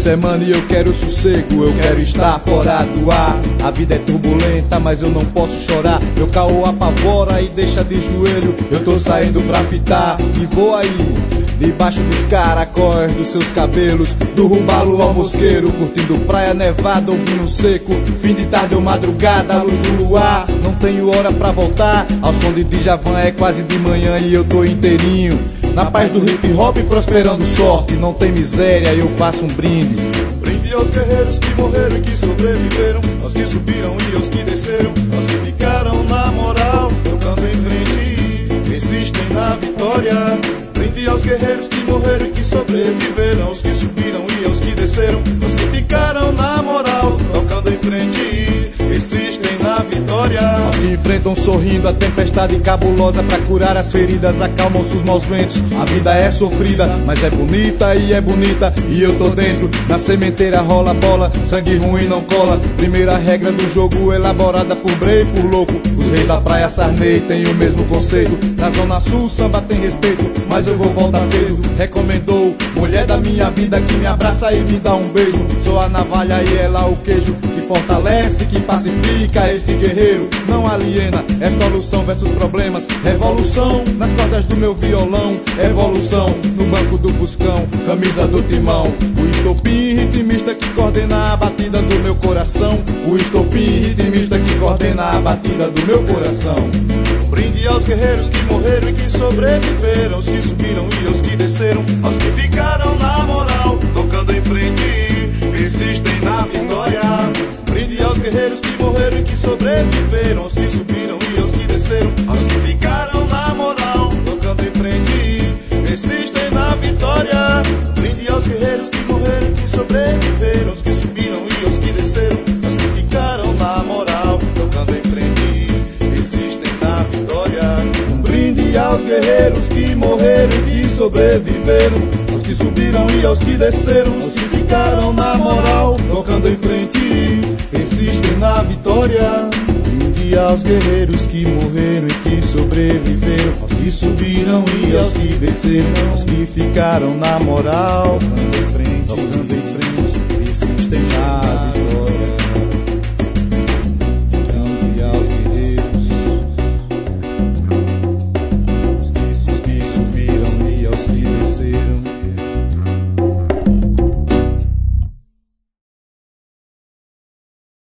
semana e eu quero sossego, eu quero estar fora do ar. A vida é turbulenta, mas eu não posso chorar. Meu caô apavora e deixa de joelho. Eu tô saindo pra fitar e vou aí, debaixo dos caracóis dos seus cabelos, do rubalo ao mosqueiro, curtindo praia nevada ou vinho seco. Fim de tarde ou madrugada, luz do luar. Não tenho hora pra voltar. Ao som de Djavan é quase de manhã e eu tô inteirinho na paz do hip hop, prosperando sorte. Não tem miséria, eu faço um brinde. Brinde aos guerreiros que morreram e que sobreviveram, aos que subiram e aos que desceram, aos que ficaram na moral, tocando em frente, persistem na vitória. Brinde aos guerreiros que morreram e que sobreviveram, aos que subiram e aos que desceram, aos que ficaram na moral, tocando em frente, persistem na vitória. Aos que enfrentam sorrindo a tempestade cabulosa, pra curar as feridas, acalmam-se os maus ventos. A vida é sofrida, mas é bonita e é bonita, e eu tô dentro. Na sementeira rola bola, sangue ruim não cola. Primeira regra do jogo elaborada por Brei e por louco. Os reis da praia Sarney têm o mesmo conceito. Na zona sul samba tem respeito, mas eu vou voltar cedo. Recomendou mulher da minha vida que me abraça e me dá um beijo. Sou a navalha e ela o queijo, que fortalece, que pacifica. Esse guerreiro não aliena, é solução versus problemas. Revolução nas cordas do meu violão, evolução no banco do Fuscão, camisa do timão. O estopim ritmista que coordena a batida do meu coração. O estopim ritmista que coordena a batida do meu coração. Brinde aos guerreiros que morreram e que sobreviveram, aos que subiram e aos que desceram, aos que ficaram na moral, tocando em frente, persistem na vitória. Brinde aos guerreiros que morreram e que sobreviveram, aos que subiram e aos que desceram, aos que ficaram na moral, tocando em frente, persistem na vitória. Brinde aos guerreiros que morreram e que sobreviveram, aos que subiram e aos que desceram, aos que ficaram na moral, tocando em frente, persistem na vitória. Um brinde aos guerreiros que morreram e que sobreviveram, aos que subiram e aos que desceram, aos que ficaram na moral, tocando em frente, persistem na vitória. Brinde aos guerreiros que morreram e que sobreviveram, aos que subiram e aos que desceram, aos que ficaram na moral, tocando em frente, persistem na vitória.